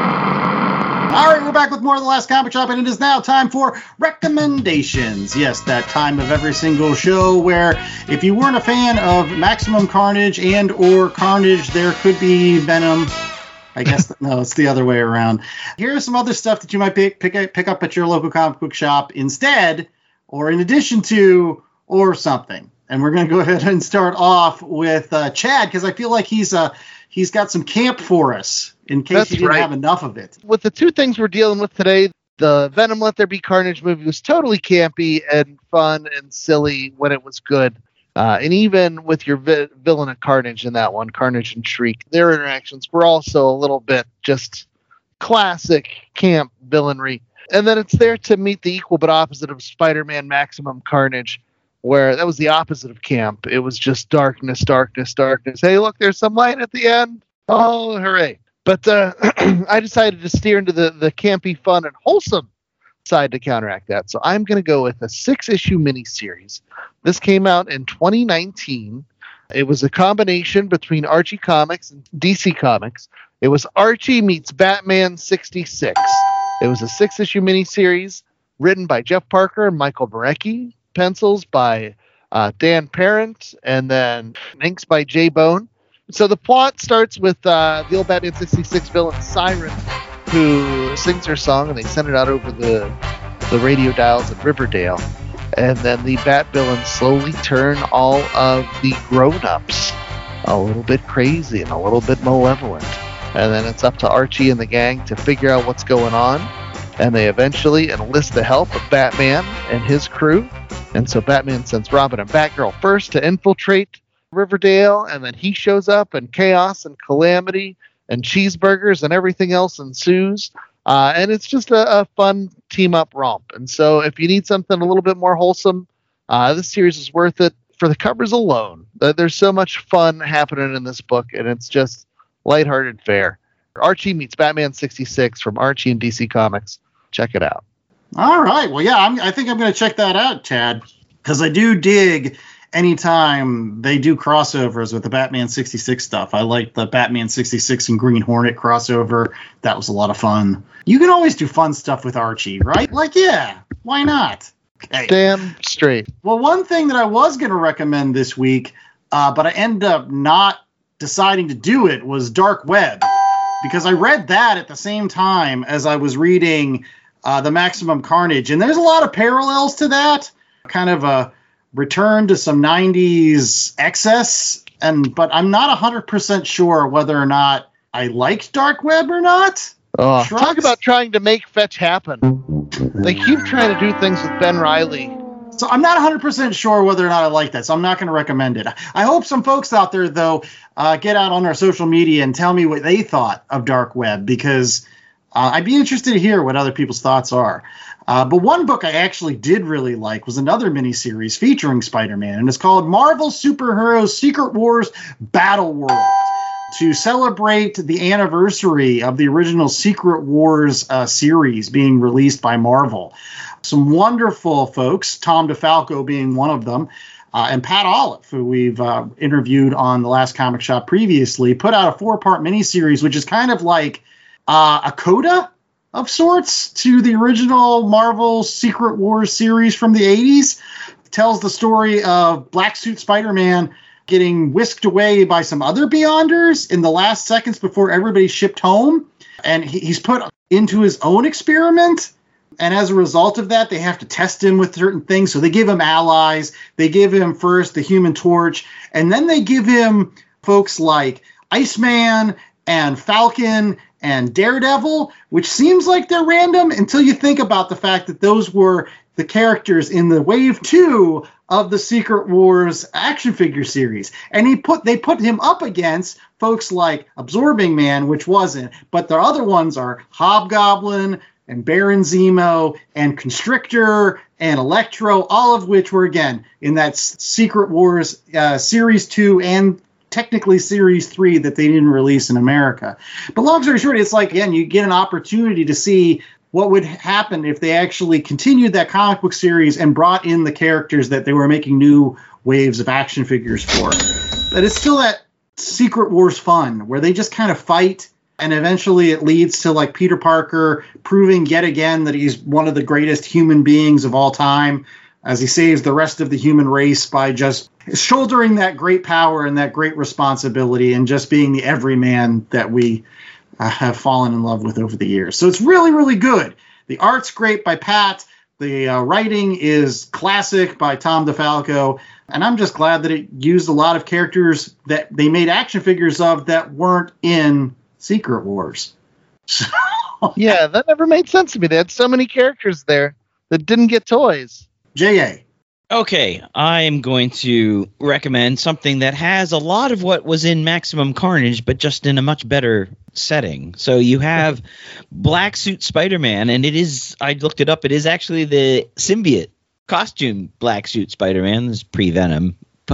All right, we're back with more of The Last Comic Shop, and it is now time for recommendations. Yes, that time of every single show where if you weren't a fan of Maximum Carnage and or Carnage, there could be Venom. I guess, no, it's the other way around. Here's some other stuff that you might pick up at your local comic book shop instead, or in addition to, or something. And we're going to go ahead and start off with Chad, because I feel like he's got some camp for us in case you didn't have enough of it. With the two things we're dealing with today, the Venom Let There Be Carnage movie was totally campy and fun and silly when it was good. And even with your villain of Carnage in that one, Carnage and Shriek, their interactions were also a little bit just classic camp villainry. And then it's there to meet the equal but opposite of Spider-Man Maximum Carnage, where that was the opposite of camp. It was just darkness, darkness, darkness. Hey, look, there's some light at the end. Oh, hooray. But I decided to steer into the campy, fun, and wholesome side to counteract that. So I'm going to go with a 6-issue miniseries. This came out in 2019. It was a combination between Archie Comics and DC Comics. It was Archie meets Batman 66. It was a 6-issue miniseries written by Jeff Parker and Michael Barecki, pencils by Dan Parent, and then inks by Jay Bone. So the plot starts with the old Batman 66 villain Siren, who sings her song, and they send it out over the radio dials at Riverdale. And then the Bat villains slowly turn all of the grown-ups a little bit crazy and a little bit malevolent. And then it's up to Archie and the gang to figure out what's going on. And they eventually enlist the help of Batman and his crew. And so Batman sends Robin and Batgirl first to infiltrate Riverdale, and then he shows up, and chaos and calamity and cheeseburgers and everything else ensues. And it's just a fun team-up romp. And so if you need something a little bit more wholesome, this series is worth it for the covers alone. There's so much fun happening in this book, and it's just lighthearted fare. Archie meets Batman 66 from Archie and DC Comics. Check it out. All right. Well, yeah, I think I'm going to check that out, Chad, because I do dig anytime they do crossovers with the Batman 66 stuff. I like the Batman 66 and Green Hornet crossover. That was a lot of fun. You can always do fun stuff with Archie, right? Like, yeah, why not? Okay. Damn straight. Well, one thing that I was going to recommend this week, but I ended up not deciding to do it, was Dark Web, because I read that at the same time as I was reading the Maximum Carnage. And there's a lot of parallels to that, kind of a return to some 90s excess, but I'm not 100% sure whether or not I liked Dark Web or not. Talk about trying to make fetch happen. They keep trying to do things with Ben Reilly. So I'm not 100% sure whether or not I like that, so I'm not going to recommend it. I hope some folks out there, though, get out on our social media and tell me what they thought of Dark Web, because I'd be interested to hear what other people's thoughts are. But one book I actually did really like was another miniseries featuring Spider-Man, and it's called Marvel Superheroes Secret Wars Battle World, to celebrate the anniversary of the original Secret Wars series being released by Marvel. Some wonderful folks, Tom DeFalco being one of them, and Pat Olive, who we've interviewed on the Last Comic Shop previously, put out a 4-part miniseries, which is kind of like a coda of sorts to the original Marvel Secret Wars series from the 80s. It tells the story of Black Suit Spider-Man getting whisked away by some other Beyonders in the last seconds before everybody's shipped home. And he's put into his own experiment. And as a result of that, they have to test him with certain things. So they give him allies. They give him first the Human Torch. And then they give him folks like Iceman and Falcon and Daredevil, which seems like they're random until you think about the fact that those were the characters in the Wave 2 of the Secret Wars action figure series. And they put him up against folks like Absorbing Man, which wasn't. But the other ones are Hobgoblin and Baron Zemo and Constrictor and Electro, all of which were, again, in that Secret Wars Series 2 and technically Series 3 that they didn't release in America. But long story short, it's like, again, you get an opportunity to see what would happen if they actually continued that comic book series and brought in the characters that they were making new waves of action figures for. But it's still that Secret Wars fun where they just kind of fight, and eventually it leads to like Peter Parker proving yet again that he's one of the greatest human beings of all time, as he saves the rest of the human race by just shouldering that great power and that great responsibility and just being the everyman that we have fallen in love with over the years. So it's really, really good. The art's great by Pat. The writing is classic by Tom DeFalco. And I'm just glad that it used a lot of characters that they made action figures of that weren't in Secret Wars. So, yeah, that never made sense to me. They had so many characters there that didn't get toys. J.A. Okay, I am going to recommend something that has a lot of what was in Maximum Carnage, but just in a much better setting. So you have Black Suit Spider-Man, and it is, I looked it up, it is actually the symbiote costume Black Suit Spider-Man, this pre-Venom,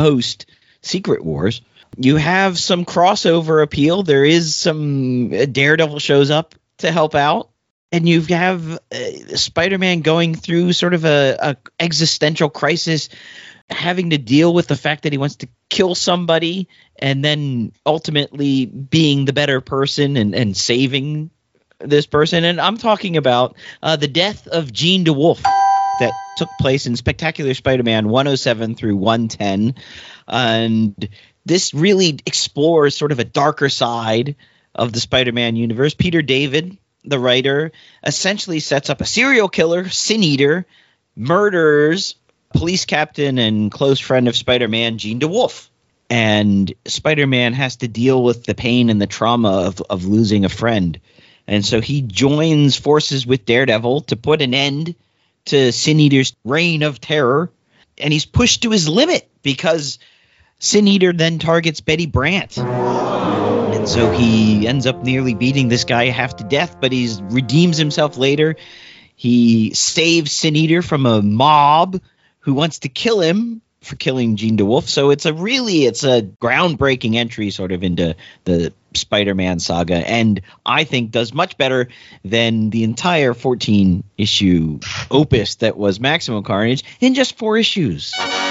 post-Secret Wars. You have some crossover appeal. There is some Daredevil shows up to help out. And you have Spider-Man going through sort of a existential crisis, having to deal with the fact that he wants to kill somebody and then ultimately being the better person and saving this person. And I'm talking about the death of Jean DeWolf that took place in Spectacular Spider-Man 107 through 110. And this really explores sort of a darker side of the Spider-Man universe. Peter David, the writer, essentially sets up a serial killer, Sin Eater, murders police captain and close friend of Spider-Man, Jean DeWolf. And Spider-Man has to deal with the pain and the trauma of losing a friend. And so he joins forces with Daredevil to put an end to Sin Eater's reign of terror. And he's pushed to his limit because Sin Eater then targets Betty Brant. And so he ends up nearly beating this guy half to death, but he redeems himself later. He saves Sin Eater from a mob who wants to kill him for killing Jean DeWolf. So it's a groundbreaking entry sort of into the Spider-Man saga, and I think does much better than the entire 14-issue opus that was Maximum Carnage in just 4 issues.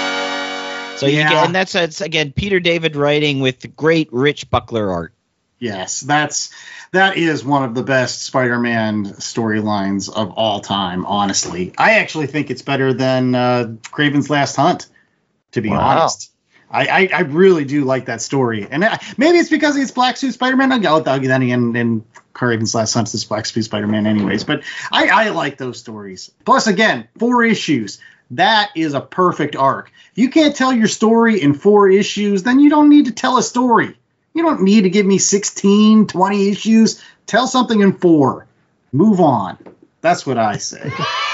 So and that's again Peter David writing with great Rich Buckler art. Yes, that is one of the best Spider-Man storylines of all time, honestly. I actually think it's better than Kraven's Last Hunt, to be honest. I really do like that story. And maybe it's because it's Black Suit Spider-Man. I'll give that in Kraven's Last Hunt is Black Suit Spider-Man anyways. But I like those stories. Plus, again, 4 issues. That is a perfect arc. If you can't tell your story in 4 issues, then you don't need to tell a story. You don't need to give me 16, 20 issues. Tell something in 4. Move on. That's what I say.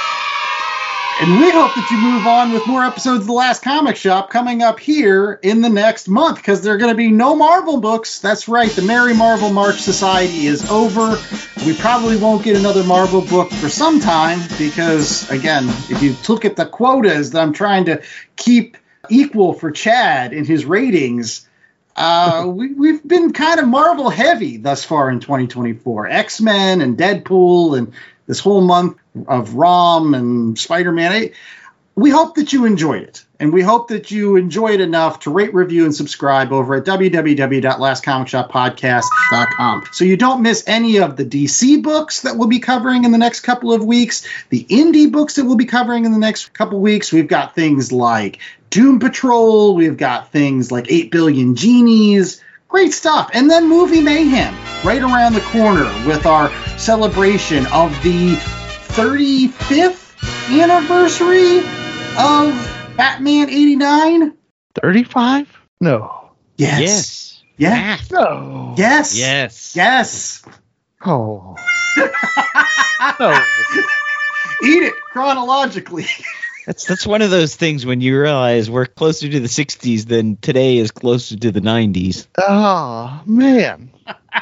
And we hope that you move on with more episodes of The Last Comic Shop coming up here in the next month, because there are going to be no Marvel books. That's right. The Merry Marvel March Society is over. We probably won't get another Marvel book for some time because, again, if you look at the quotas that I'm trying to keep equal for Chad in his ratings, we've been kind of Marvel heavy thus far in 2024. X-Men and Deadpool and this whole month of ROM and Spider-Man. We hope that you enjoyed it. And we hope that you enjoy it enough to rate, review, and subscribe over at www.lastcomicshoppodcast.com. So you don't miss any of the DC books that we'll be covering in the next couple of weeks, the indie books that we'll be covering in the next couple of weeks. We've got things like Doom Patrol. We've got things like 8 Billion Genies. Great stuff. And then Movie Mayhem right around the corner with our celebration of the 35th anniversary of Batman 89. 35? No. Yes. Yes. No. Yes. Yes. Yes. Oh. No. Eat it chronologically. That's one of those things when you realize we're closer to the 60s than today is closer to the 90s. Oh, man.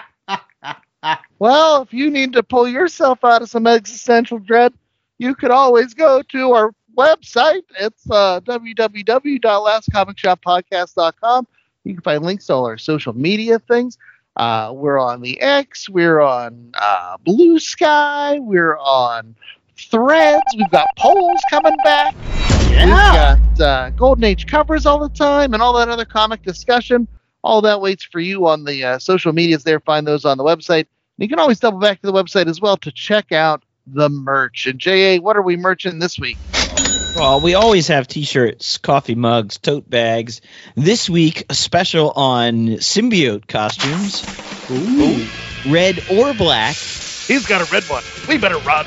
Well, if you need to pull yourself out of some existential dread, you could always go to our website. It's www.lastcomicshoppodcast.com. You can find links to all our social media things. We're on the X. We're on Blue Sky. We're on Threads. We've got polls coming back. Yeah. We've got Golden Age covers all the time and all that other comic discussion. All that waits for you on the social medias there. Find those on the website. And you can always double back to the website as well to check out the merch. And J.A., what are we merching this week? Well, we always have T-shirts, coffee mugs, tote bags. This week, a special on symbiote costumes. Ooh. Red or black. He's got a red one. We better run.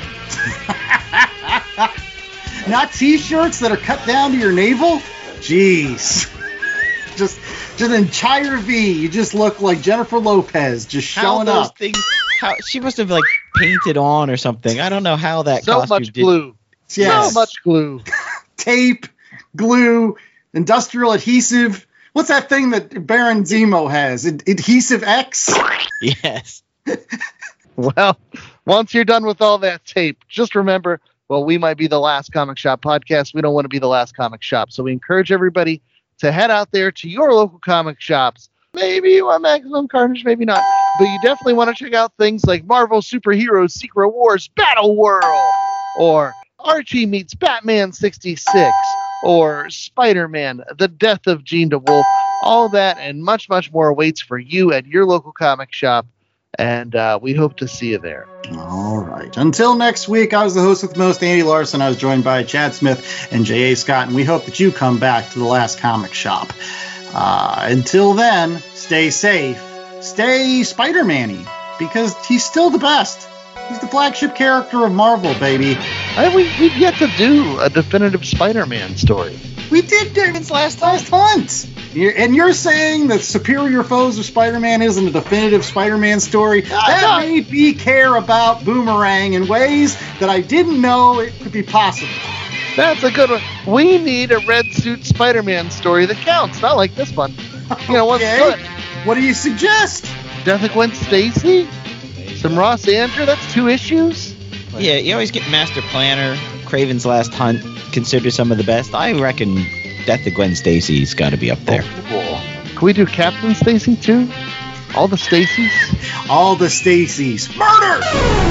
Not T-shirts that are cut down to your navel? Jeez. Just an entire V. You just look like Jennifer Lopez just showing up. How she must have like painted on or something. I don't know how that so costume much glue. Yes. So much glue. Tape, glue, industrial adhesive. What's that thing that Baron Zemo has? Adhesive X? Yes. Well, once you're done with all that tape, just remember, well, we might be the Last Comic Shop podcast. We don't want to be the last comic shop. So we encourage everybody to head out there to your local comic shops. Maybe you want Maximum Carnage, maybe not. But you definitely want to check out things like Marvel Superheroes Secret Wars Battle World, or Archie meets Batman 66, or Spider-Man, The Death of Jean DeWolf. All that and much, much more awaits for you at your local comic shop. And we hope to see you there. All right. Until next week, I was the host with the most, Andy Larson. I was joined by Chad Smith and J.A. Scott, and we hope that you come back to the Last Comic Shop. Until then, stay safe, stay Spider-Man-y, because he's still the best. He's the flagship character of Marvel, baby. We've yet to do a definitive Spider-Man story. We did David's last hunt. And you're saying that Superior Foes of Spider-Man isn't a definitive Spider-Man story? That made me care about Boomerang in ways that I didn't know it could be possible. That's a good one. We need a red suit Spider-Man story that counts, not like this one. You know, what's good? What do you suggest? Death of Gwen Stacy? Some Ross Andrew? That's 2 issues? Yeah, you always get Master Planner, Kraven's Last Hunt, considered some of the best. I reckon Death of Gwen Stacy's got to be up there. Can we do Captain Stacy too? All the Stacys? All the Stacys. Murder!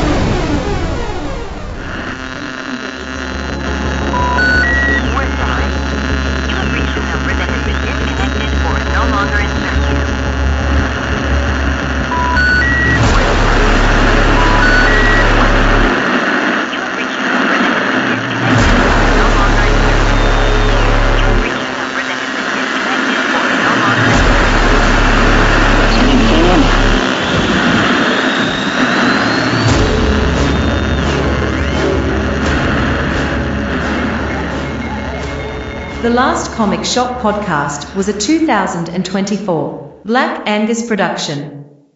The Last Comic Shop podcast was a 2024 Black Angus production.